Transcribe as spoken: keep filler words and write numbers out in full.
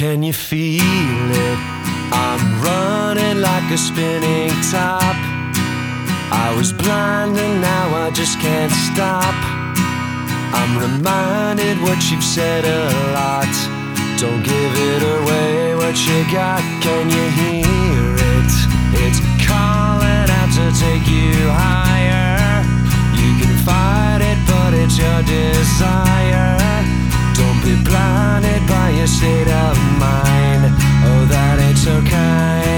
Can you feel it? I'm running like a spinning top. I was blind and now I just can't stop. I'm reminded what you've said a lot. Don't give it away what you got. Can you hear it? It's calling out to take you higher. You can fight it, but it's your desire. Don't be blinded by your state of mind. Oh, that ain't so kind.